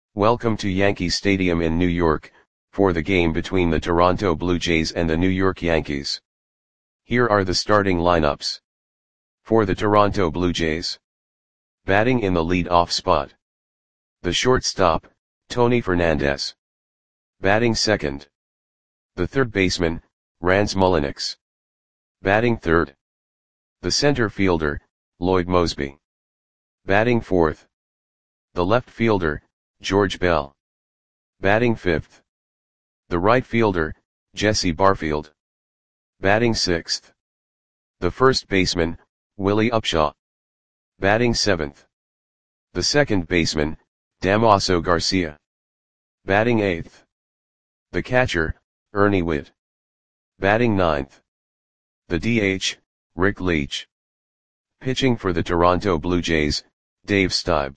Welcome to Yankee Stadium in New York, for the game between the Toronto Blue Jays and the New York Yankees. Here are the starting lineups. For the Toronto Blue Jays. Batting in the lead-off spot. The shortstop, Tony Fernandez. Batting second. The third baseman, Rans Mulliniks. Batting third. The center fielder, Lloyd Moseby. Batting fourth. The left fielder, George Bell. Batting fifth. The right fielder, Jesse Barfield. Batting sixth. The first baseman, Willie Upshaw. Batting seventh. The second baseman, Damaso Garcia. Batting eighth. The catcher, Ernie Whitt. Batting ninth. The DH, Rick Leach. Pitching for the Toronto Blue Jays, Dave Stieb.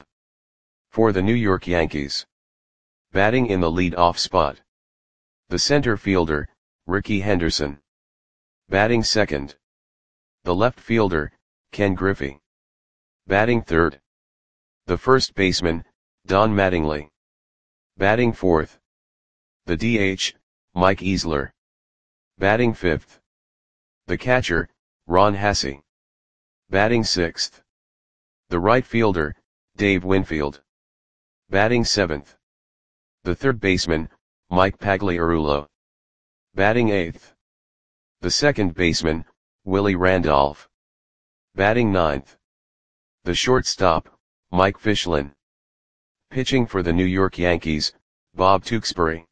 For the New York Yankees. Batting in the lead-off spot. The center fielder, Rickey Henderson. Batting second. The left fielder, Ken Griffey. Batting third. The first baseman, Don Mattingly. Batting fourth. The DH, Mike Easler. Batting fifth. The catcher, Ron Hassey. Batting sixth. The right fielder, Dave Winfield. Batting seventh. The third baseman, Mike Pagliarulo. Batting eighth. The second baseman, Willie Randolph. Batting ninth. The shortstop, Mike Fischlin. Pitching for the New York Yankees, Bob Tewksbury.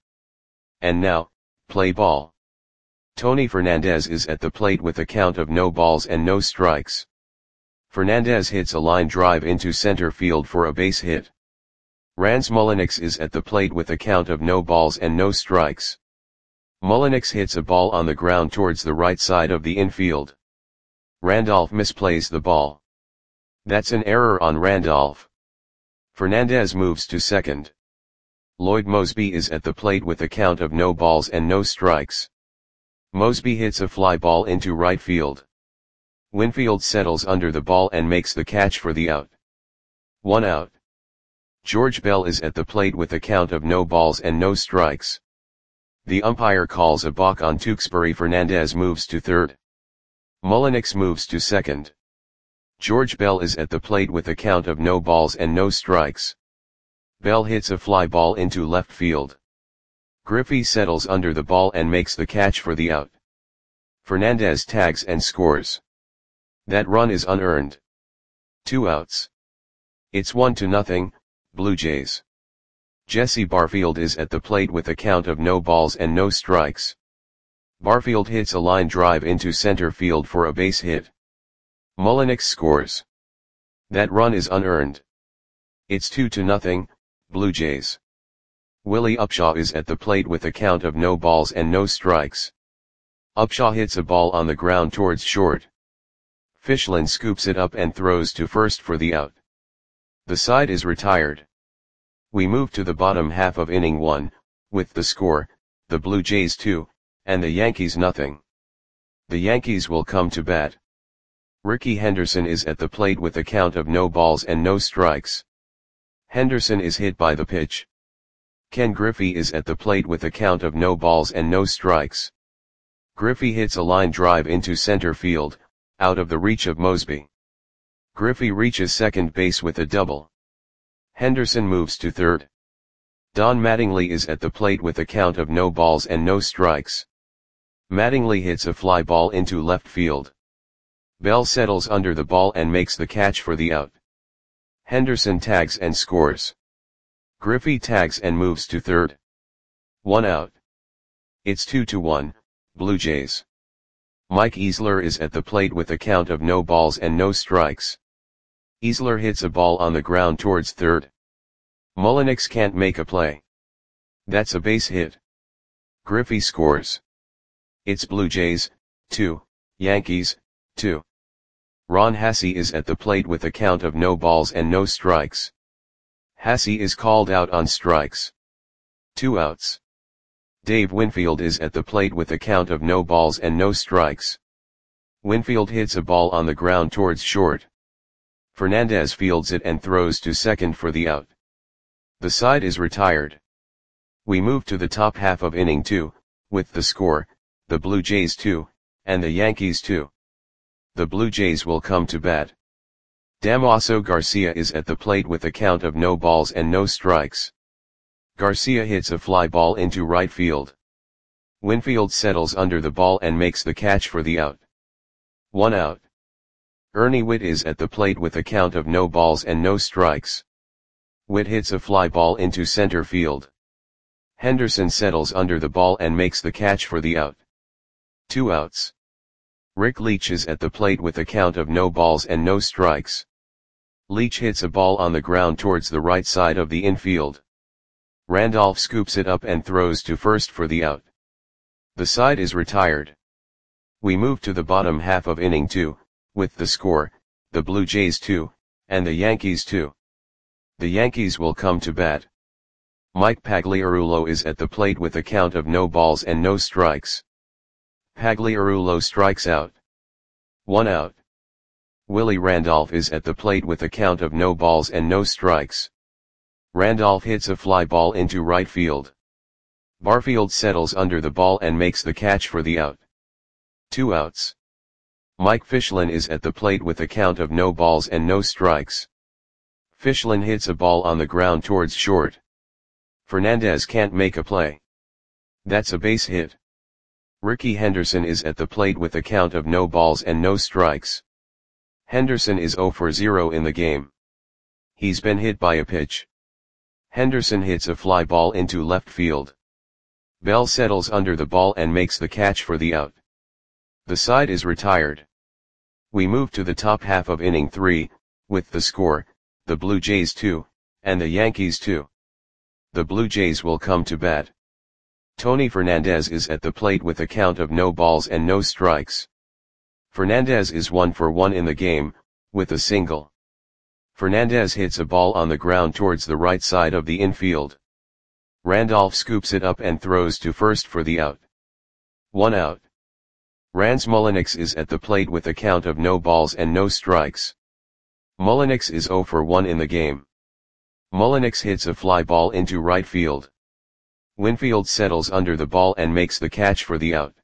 And now, play ball. Tony Fernandez is at the plate with a count of no balls and no strikes. Fernandez hits a line drive into center field for a base hit. Rans Mulliniks is at the plate with a count of no balls and no strikes. Mulliniks hits a ball on the ground towards the right side of the infield. Randolph misplays the ball. That's an error on Randolph. Fernandez moves to second. Lloyd Moseby is at the plate with a count of no balls and no strikes. Moseby hits a fly ball into right field. Winfield settles under the ball and makes the catch for the out. 1 out. George Bell is at the plate with a count of no balls and no strikes. The umpire calls a balk on Tewksbury. Fernandez moves to third. Mulliniks moves to second. George Bell is at the plate with a count of no balls and no strikes. Bell hits a fly ball into left field. Griffey settles under the ball and makes the catch for the out. Fernandez tags and scores. That run is unearned. 2 outs. It's 1-0, Blue Jays. Jesse Barfield is at the plate with a count of no balls and no strikes. Barfield hits a line drive into center field for a base hit. Mulliniks scores. That run is unearned. It's 2-0, Blue Jays. Willie Upshaw is at the plate with a count of no balls and no strikes. Upshaw hits a ball on the ground towards short. Fischlin scoops it up and throws to first for the out. The side is retired. We move to the bottom half of inning 1, with the score, the Blue Jays 2, and the Yankees nothing. The Yankees will come to bat. Rickey Henderson is at the plate with a count of no balls and no strikes. Henderson is hit by the pitch. Ken Griffey is at the plate with a count of no balls and no strikes. Griffey hits a line drive into center field, out of the reach of Moseby. Griffey reaches second base with a double. Henderson moves to third. Don Mattingly is at the plate with a count of no balls and no strikes. Mattingly hits a fly ball into left field. Bell settles under the ball and makes the catch for the out. Henderson tags and scores. Griffey tags and moves to third. 1 out. It's 2-1, Blue Jays. Mike Easler is at the plate with a count of no balls and no strikes. Easler hits a ball on the ground towards third. Mulliniks can't make a play. That's a base hit. Griffey scores. It's Blue Jays, 2, Yankees, 2. Ron Hassey is at the plate with a count of no balls and no strikes. Hassey is called out on strikes. 2 outs. Dave Winfield is at the plate with a count of no balls and no strikes. Winfield hits a ball on the ground towards short. Fernandez fields it and throws to second for the out. The side is retired. We move to the top half of inning 2, with the score, the Blue Jays 2, and the Yankees 2. The Blue Jays will come to bat. Damaso Garcia is at the plate with a count of no balls and no strikes. Garcia hits a fly ball into right field. Winfield settles under the ball and makes the catch for the out. 1 out. Ernie Whitt is at the plate with a count of no balls and no strikes. Whitt hits a fly ball into center field. Henderson settles under the ball and makes the catch for the out. 2 outs. Rick Leach is at the plate with a count of no balls and no strikes. Leach hits a ball on the ground towards the right side of the infield. Randolph scoops it up and throws to first for the out. The side is retired. We move to the bottom half of inning 2, with the score, the Blue Jays 2, and the Yankees 2. The Yankees will come to bat. Mike Pagliarulo is at the plate with a count of no balls and no strikes. Pagliarulo strikes out. 1 out. Willie Randolph is at the plate with a count of no balls and no strikes. Randolph hits a fly ball into right field. Barfield settles under the ball and makes the catch for the out. 2 outs. Mike Fischlin is at the plate with a count of no balls and no strikes. Fischlin hits a ball on the ground towards short. Fernandez can't make a play. That's a base hit. Ricky Henderson is at the plate with a count of no balls and no strikes. Henderson is 0 for 0 in the game. He's been hit by a pitch. Henderson hits a fly ball into left field. Bell settles under the ball and makes the catch for the out. The side is retired. We move to the top half of inning 3, with the score, the Blue Jays 2, and the Yankees 2. The Blue Jays will come to bat. Tony Fernandez is at the plate with a count of no balls and no strikes. Fernandez is 1 for 1 in the game, with a single. Fernandez hits a ball on the ground towards the right side of the infield. Randolph scoops it up and throws to first for the out. 1 out. Rans Mulliniks is at the plate with a count of no balls and no strikes. Mulliniks is 0 for 1 in the game. Mulliniks hits a fly ball into right field. Winfield settles under the ball and makes the catch for the out.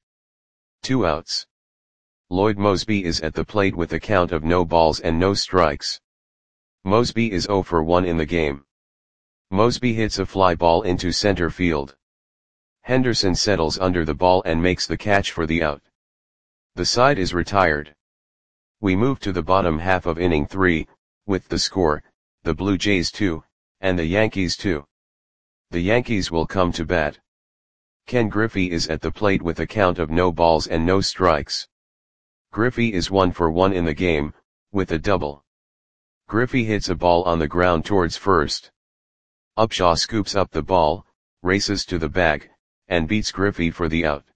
2 outs. Lloyd Moseby is at the plate with a count of no balls and no strikes. Moseby is 0 for 1 in the game. Moseby hits a fly ball into center field. Henderson settles under the ball and makes the catch for the out. The side is retired. We move to the bottom half of inning 3, with the score, the Blue Jays 2, and the Yankees 2. The Yankees will come to bat. Ken Griffey is at the plate with a count of no balls and no strikes. Griffey is 1 for 1 in the game, with a double. Griffey hits a ball on the ground towards first. Upshaw scoops up the ball, races to the bag, and beats Griffey for the out.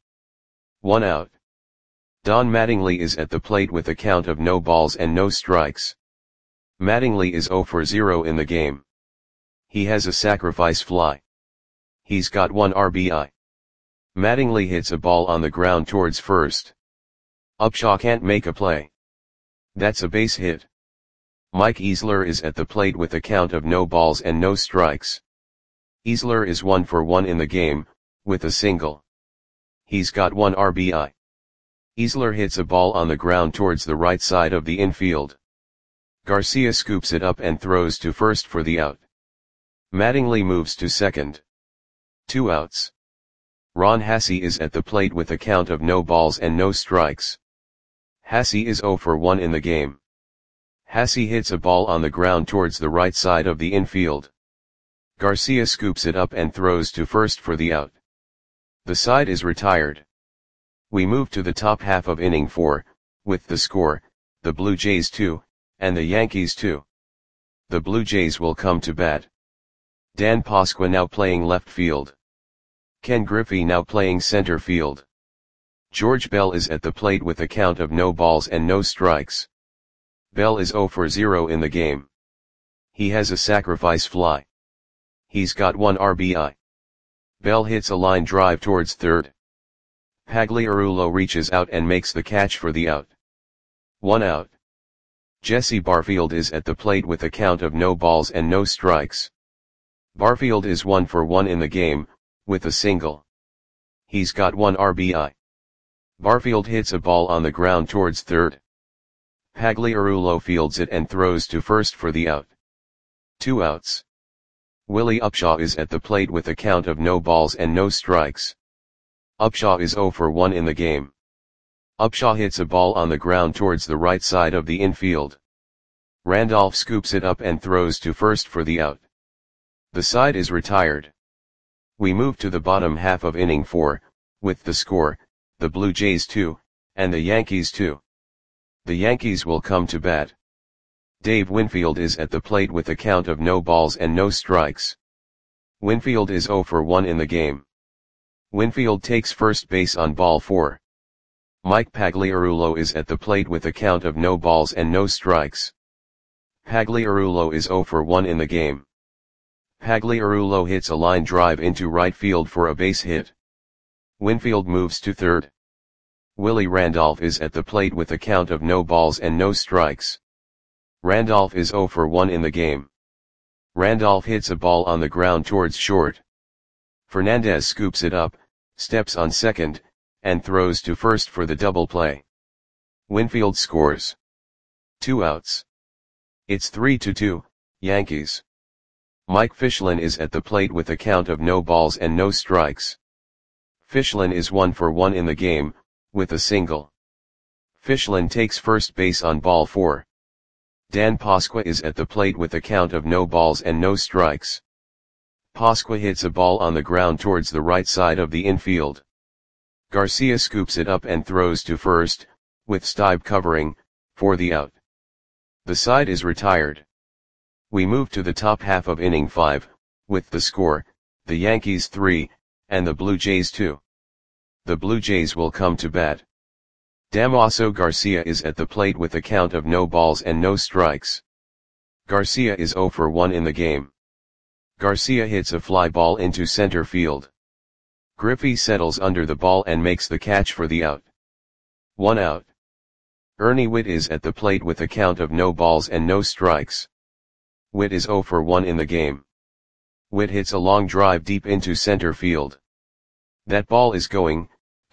1 out. Don Mattingly is at the plate with a count of no balls and no strikes. Mattingly is 0 for 0 in the game. He has a sacrifice fly. He's got 1 RBI. Mattingly hits a ball on the ground towards first. Upshaw can't make a play. That's a base hit. Mike Easler is at the plate with a count of no balls and no strikes. Easler is 1 for 1 in the game, with a single. He's got 1 RBI. Easler hits a ball on the ground towards the right side of the infield. Garcia scoops it up and throws to first for the out. Mattingly moves to second. 2 outs. Ron Hassey is at the plate with a count of no balls and no strikes. Hassey is 0 for 1 in the game. Hassey hits a ball on the ground towards the right side of the infield. Garcia scoops it up and throws to first for the out. The side is retired. We move to the top half of inning 4, with the score, the Blue Jays 2, and the Yankees 2. The Blue Jays will come to bat. Dan Pasqua now playing left field. Ken Griffey now playing center field. George Bell is at the plate with a count of no balls and no strikes. Bell is 0 for 0 in the game. He has a sacrifice fly. He's got 1 RBI. Bell hits a line drive towards third. Pagliarulo reaches out and makes the catch for the out. 1 out. Jesse Barfield is at the plate with a count of no balls and no strikes. Barfield is 1 for 1 in the game, with a single. He's got 1 RBI. Barfield hits a ball on the ground towards third. Pagliarulo fields it and throws to first for the out. 2 outs. Willie Upshaw is at the plate with a count of no balls and no strikes. Upshaw is 0 for 1 in the game. Upshaw hits a ball on the ground towards the right side of the infield. Randolph scoops it up and throws to first for the out. The side is retired. We move to the bottom half of inning 4, with the score, the Blue Jays 2, and the Yankees 2. The Yankees will come to bat. Dave Winfield is at the plate with a count of no balls and no strikes. Winfield is 0 for 1 in the game. Winfield takes first base on ball 4. Mike Pagliarulo is at the plate with a count of no balls and no strikes. Pagliarulo is 0 for 1 in the game. Pagliarulo hits a line drive into right field for a base hit. Winfield moves to third. Willie Randolph is at the plate with a count of no balls and no strikes. Randolph is 0 for 1 in the game. Randolph hits a ball on the ground towards short. Fernandez scoops it up, steps on second, and throws to first for the double play. Winfield scores. 2 outs. It's 3-2, Yankees. Mike Fichlin is at the plate with a count of no balls and no strikes. Fichlin is 1 for 1 in the game, with a single. Fichlin takes first base on ball 4. Dan Pasqua is at the plate with a count of no balls and no strikes. Pasqua hits a ball on the ground towards the right side of the infield. Garcia scoops it up and throws to first, with Stibe covering, for the out. The side is retired. We move to the top half of inning 5, with the score, the Yankees 3, and the Blue Jays 2. The Blue Jays will come to bat. Damaso Garcia is at the plate with a count of no balls and no strikes. Garcia is 0 for 1 in the game. Garcia hits a fly ball into center field. Griffey settles under the ball and makes the catch for the out. 1 out. Ernie Whitt is at the plate with a count of no balls and no strikes. Whitt is 0 for 1 in the game. Whitt hits a long drive deep into center field. That ball is gone.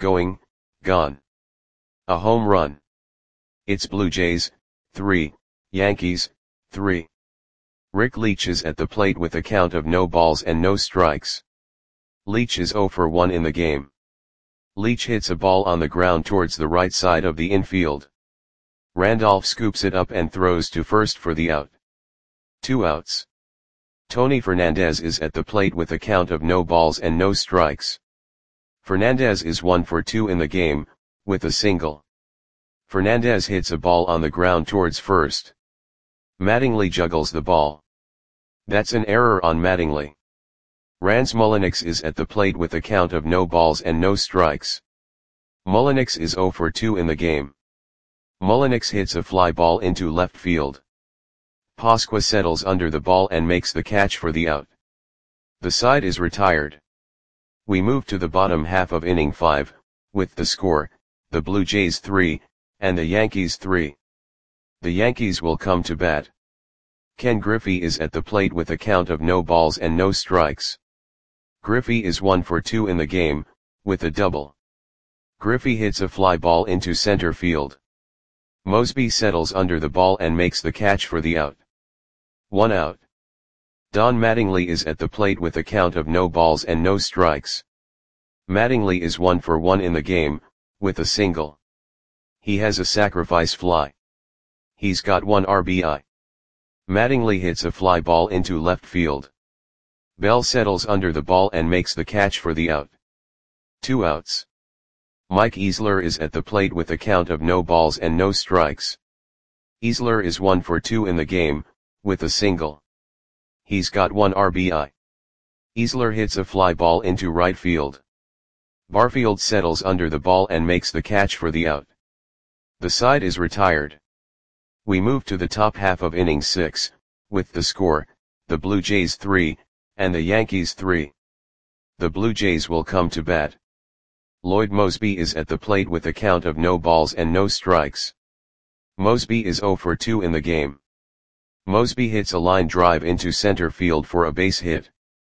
A home run. It's Blue Jays, 3, Yankees, 3. Rick Leach is at the plate with a count of no balls and no strikes. Leach is 0 for 1 in the game. Leach hits a ball on the ground towards the right side of the infield. Randolph scoops it up and throws to first for the out. 2 outs. Tony Fernandez is at the plate with a count of no balls and no strikes. Fernandez is 1 for 2 in the game, with a single. Fernandez hits a ball on the ground towards first. Mattingly juggles the ball. That's an error on Mattingly. Rans Mulliniks is at the plate with a count of no balls and no strikes. Mulliniks is 0 for 2 in the game. Mulliniks hits a fly ball into left field. Pasqua settles under the ball and makes the catch for the out. The side is retired. We move to the bottom half of inning 5, with the score, the Blue Jays 3, and the Yankees 3. The Yankees will come to bat. Ken Griffey is at the plate with a count of no balls and no strikes. Griffey is 1 for 2 in the game, with a double. Griffey hits a fly ball into center field. Mosby settles under the ball and makes the catch for the out. 1 out. Don Mattingly is at the plate with a count of no balls and no strikes. Mattingly is 1 for 1 in the game, with a single. He has a sacrifice fly. He's got 1 RBI. Mattingly hits a fly ball into left field. Bell settles under the ball and makes the catch for the out. 2 outs. Mike Easler is at the plate with a count of no balls and no strikes. Easler is 1 for 2 in the game, with a single. He's got 1 RBI. Easler hits a fly ball into right field. Barfield settles under the ball and makes the catch for the out. The side is retired. We move to the top half of inning 6, with the score, the Blue Jays 3, and the Yankees 3. The Blue Jays will come to bat. Lloyd Mosby is at the plate with a count of no balls and no strikes. Mosby is 0 for 2 in the game. Mosby hits a line drive into center field for a base hit.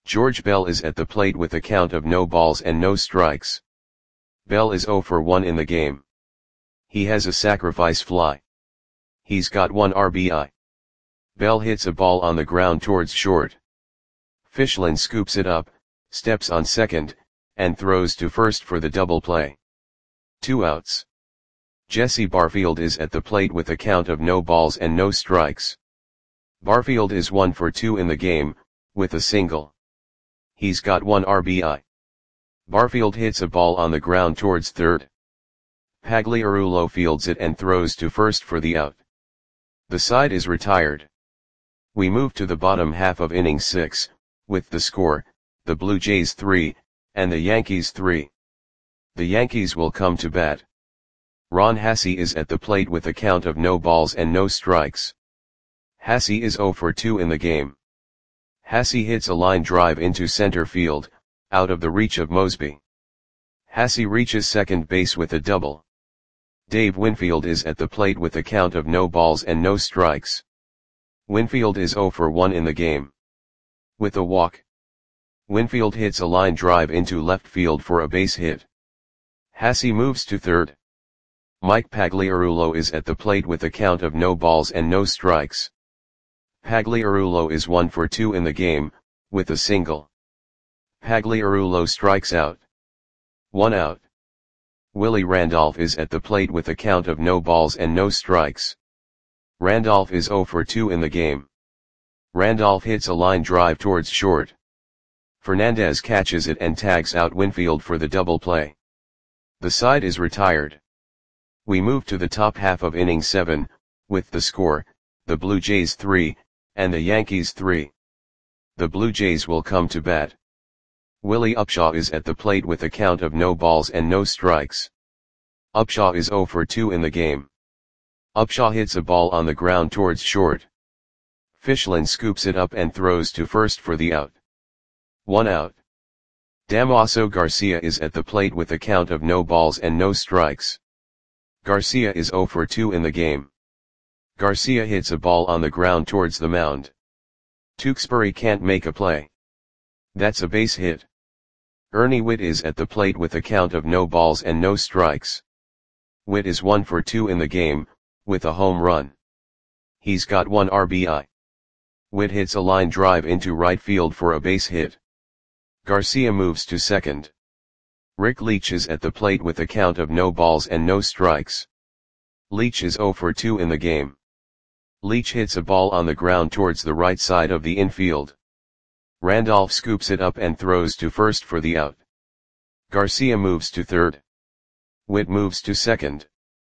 George Bell is at the plate with a count of no balls and no strikes. Bell is 0 for 1 in the game. He has a sacrifice fly. He's got 1 RBI. Bell hits a ball on the ground towards short. Fischlin scoops it up, steps on second, and throws to first for the double play. 2 outs. Jesse Barfield is at the plate with a count of no balls and no strikes. Barfield is 1 for 2 in the game, with a single. He's got 1 RBI. Barfield hits a ball on the ground towards third. Pagliarulo fields it and throws to first for the out. The side is retired. We move to the bottom half of inning 6, with the score, the Blue Jays 3, and the Yankees 3. The Yankees will come to bat. Ron Hasse is at the plate with a count of no balls and no strikes. Hasse is 0 for 2 in the game. Hasse hits a line drive into center field, out of the reach of Mosby. Hasse reaches second base with a double. Dave Winfield is at the plate with a count of no balls and no strikes. Winfield is 0 for 1 in the game. With a walk. Winfield hits a line drive into left field for a base hit. Hasse moves to third. Mike Pagliarulo is at the plate with a count of no balls and no strikes. Pagliarulo is 1 for 2 in the game, with a single. Pagliarulo strikes out. 1 out. Willie Randolph is at the plate with a count of no balls and no strikes. Randolph is 0 for 2 in the game. Randolph hits a line drive towards short. Fernandez catches it and tags out Winfield for the double play. The side is retired. We move to the top half of inning 7, with the score, the Blue Jays 3, and the Yankees 3. The Blue Jays will come to bat. Willie Upshaw is at the plate with a count of no balls and no strikes. Upshaw is 0 for 2 in the game. Upshaw hits a ball on the ground towards short. Fischlin scoops it up and throws to first for the out. 1 out. Damaso Garcia is at the plate with a count of no balls and no strikes. Garcia is 0 for 2 in the game. Garcia hits a ball on the ground towards the mound. Tewksbury can't make a play. That's a base hit. Ernie Whitt is at the plate with a count of no balls and no strikes. Whitt is 1 for 2 in the game, with a home run. He's got 1 RBI. Whitt hits a line drive into right field for a base hit. Garcia moves to second. Rick Leach is at the plate with a count of no balls and no strikes. Leach is 0 for 2 in the game. Leach hits a ball on the ground towards the right side of the infield. Randolph scoops it up and throws to first for the out. Garcia moves to third. Whitt moves to second.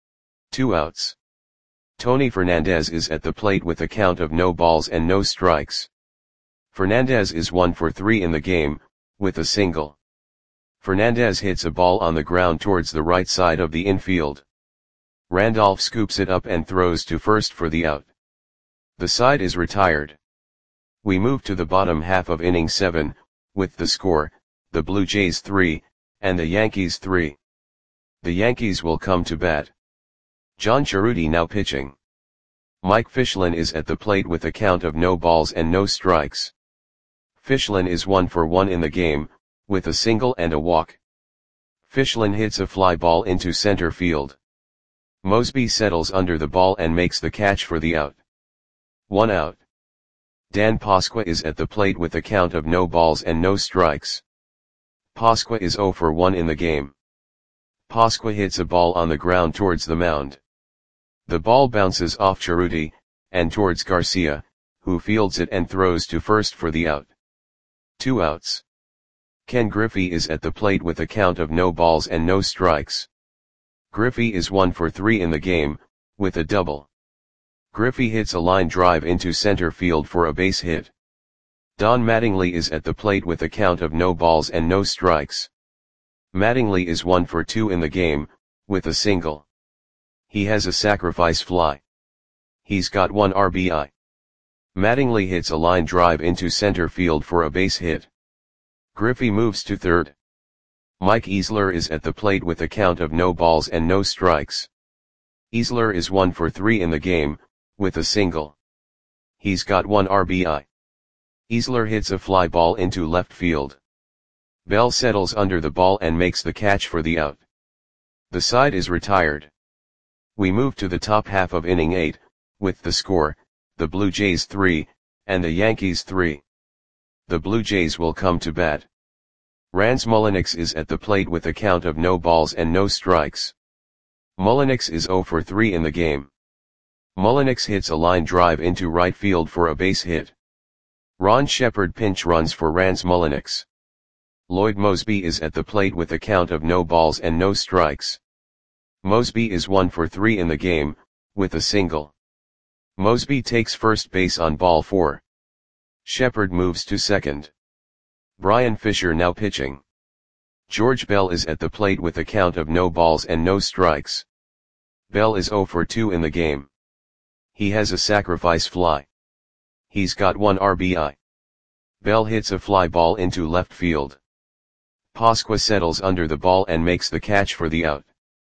2 outs. Tony Fernandez is at the plate with a count of no balls and no strikes. Fernandez is 1 for 3 in the game, with a single. Fernandez hits a ball on the ground towards the right side of the infield. Randolph scoops it up and throws to first for the out. The side is retired. We move to the bottom half of inning 7, with the score, the Blue Jays 3, and the Yankees 3. The Yankees will come to bat. John Cerruti now pitching. Mike Fischlin is at the plate with a count of no balls and no strikes. Fischlin is 1 for 1 in the game, with a single and a walk. Fischlin hits a fly ball into center field. Mosby settles under the ball and makes the catch for the out. 1 out. Dan Pasqua is at the plate with a count of no balls and no strikes. Pasqua is 0 for 1 in the game. Pasqua hits a ball on the ground towards the mound. The ball bounces off Cerruti, and towards Garcia, who fields it and throws to first for the out. 2 outs. Ken Griffey is at the plate with a count of no balls and no strikes. Griffey is 1 for 3 in the game, with a double. Griffey hits a line drive into center field for a base hit. Don Mattingly is at the plate with a count of no balls and no strikes. Mattingly is 1 for 2 in the game, with a single. He has a sacrifice fly. He's got 1 RBI. Mattingly hits a line drive into center field for a base hit. Griffey moves to third. Mike Easler is at the plate with a count of no balls and no strikes. Easler is 1 for 3 in the game, with a single. He's got 1 RBI. Easler hits a fly ball into left field. Bell settles under the ball and makes the catch for the out. The side is retired. We move to the top half of inning 8, with the score, the Blue Jays 3, and the Yankees 3. The Blue Jays will come to bat. Rans Mulliniks is at the plate with a count of no balls and no strikes. Mulliniks is 0 for 3 in the game. Mulliniks hits a line drive into right field for a base hit. Ron Shepard pinch runs for Rans Mulliniks. Lloyd Moseby is at the plate with a count of no balls and no strikes. Moseby is 1 for 3 in the game, with a single. Moseby takes first base on ball 4. Shepard moves to second. Brian Fisher now pitching. George Bell is at the plate with a count of no balls and no strikes. Bell is 0 for 2 in the game. He has a sacrifice fly. He's got 1 RBI. Bell hits a fly ball into left field. Pasqua settles under the ball and makes the catch for the out.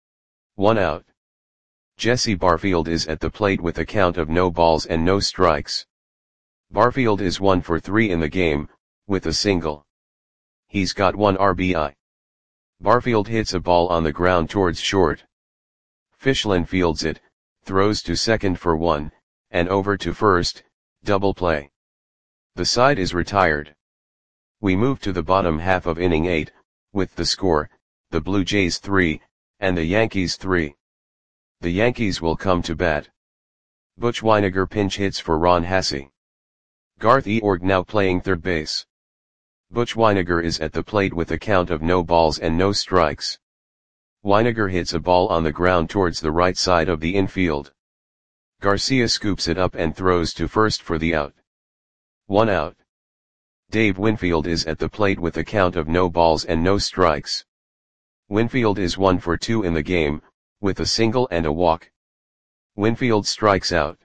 1 out. Jesse Barfield is at the plate with a count of no balls and no strikes. Barfield is 1 for 3 in the game, with a single. He's got 1 RBI. Barfield hits a ball on the ground towards short. Fichlin fields it, throws to second for 1, and over to first, double play. The side is retired. We move to the bottom half of inning 8, with the score, the Blue Jays 3, and the Yankees 3. The Yankees will come to bat. Butch Wynegar pinch hits for Ron Hassey. Garth Eorg now playing third base. Butch Wynegar is at the plate with a count of no balls and no strikes. Wynegar hits a ball on the ground towards the right side of the infield. Garcia scoops it up and throws to first for the out. 1 out. Dave Winfield is at the plate with a count of no balls and no strikes. Winfield is 1 for 2 in the game, with a single and a walk. Winfield strikes out.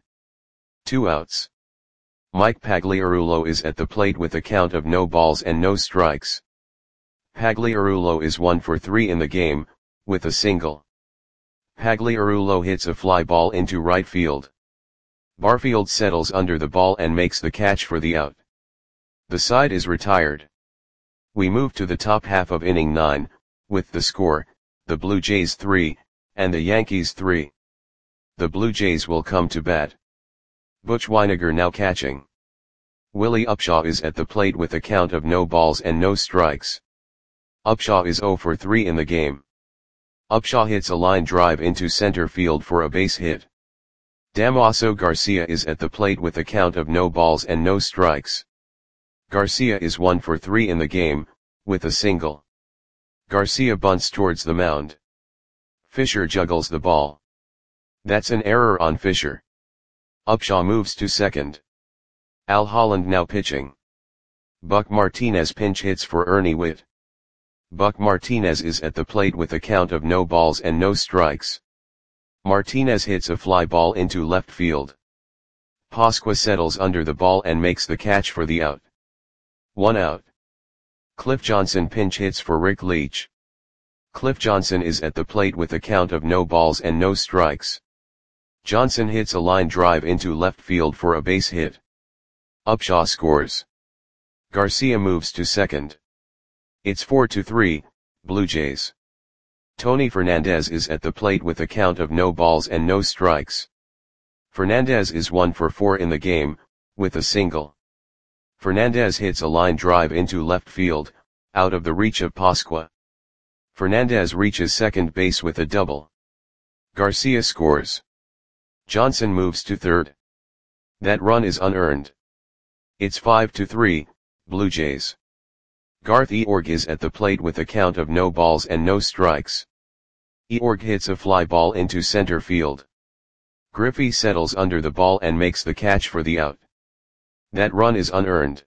2 outs. Mike Pagliarulo is at the plate with a count of no balls and no strikes. Pagliarulo is 1 for 3 in the game, with a single. Pagliarulo hits a fly ball into right field. Barfield settles under the ball and makes the catch for the out. The side is retired. We move to the top half of inning 9, with the score, the Blue Jays 3, and the Yankees 3. The Blue Jays will come to bat. Butch Wynegar now catching. Willie Upshaw is at the plate with a count of no balls and no strikes. Upshaw is 0 for 3 in the game. Upshaw hits a line drive into center field for a base hit. Damaso Garcia is at the plate with a count of no balls and no strikes. Garcia is 1 for 3 in the game, with a single. Garcia bunts towards the mound. Fisher juggles the ball. That's an error on Fisher. Upshaw moves to second. Al Holland now pitching. Buck Martinez pinch hits for Ernie Whitt. Buck Martinez is at the plate with a count of no balls and no strikes. Martinez hits a fly ball into left field. Pasqua settles under the ball and makes the catch for the out. 1 out. Cliff Johnson pinch hits for Rick Leach. Cliff Johnson is at the plate with a count of no balls and no strikes. Johnson hits a line drive into left field for a base hit. Upshaw scores. Garcia moves to second. It's 4-3, Blue Jays. Tony Fernandez is at the plate with a count of no balls and no strikes. Fernandez is 1 for 4 in the game, with a single. Fernandez hits a line drive into left field, out of the reach of Pasqua. Fernandez reaches second base with a double. Garcia scores. Johnson moves to third. That run is unearned. It's 5-3, Blue Jays. Garth Eorg is at the plate with a count of no balls and no strikes. Eorg hits a fly ball into center field. Griffey settles under the ball and makes the catch for the out. That run is unearned.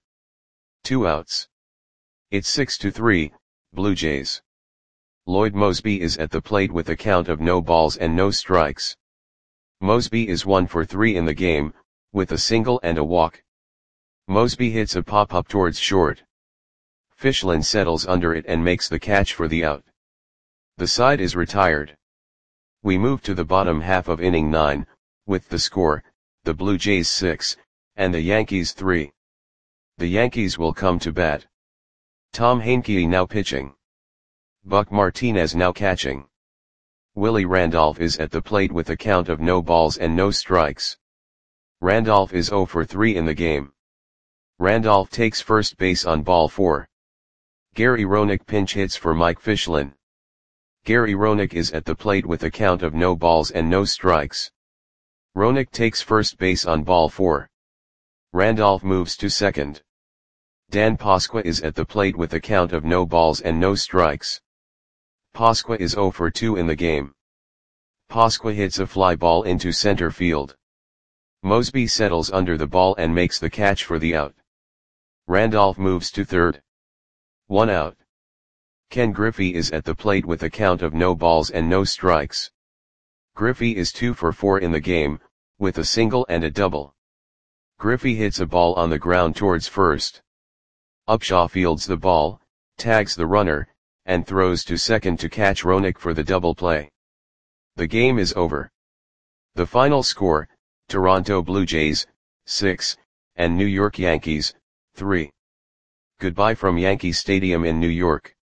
2 outs. It's 6-3, Blue Jays. Lloyd Moseby is at the plate with a count of no balls and no strikes. Moseby is 1 for 3 in the game, with a single and a walk. Moseby hits a pop-up towards short. Fichlin settles under it and makes the catch for the out. The side is retired. We move to the bottom half of inning 9, with the score, the Blue Jays 6, and the Yankees 3. The Yankees will come to bat. Tom Heincke now pitching. Buck Martinez now catching. Willie Randolph is at the plate with a count of no balls and no strikes. Randolph is 0 for 3 in the game. Randolph takes first base on ball 4. Gary Roenick pinch hits for Mike Fichlin. Gary Roenick is at the plate with a count of no balls and no strikes. Roenick takes first base on ball 4. Randolph moves to second. Dan Pasqua is at the plate with a count of no balls and no strikes. Pasqua is 0 for 2 in the game. Pasqua hits a fly ball into center field. Mosby settles under the ball and makes the catch for the out. Randolph moves to third. 1 out. Ken Griffey is at the plate with a count of no balls and no strikes. Griffey is 2 for 4 in the game, with a single and a double. Griffey hits a ball on the ground towards first. Upshaw fields the ball, tags the runner, and throws to second to catch Roenick for the double play. The game is over. The final score, Toronto Blue Jays, 6, and New York Yankees, 3. Goodbye from Yankee Stadium in New York.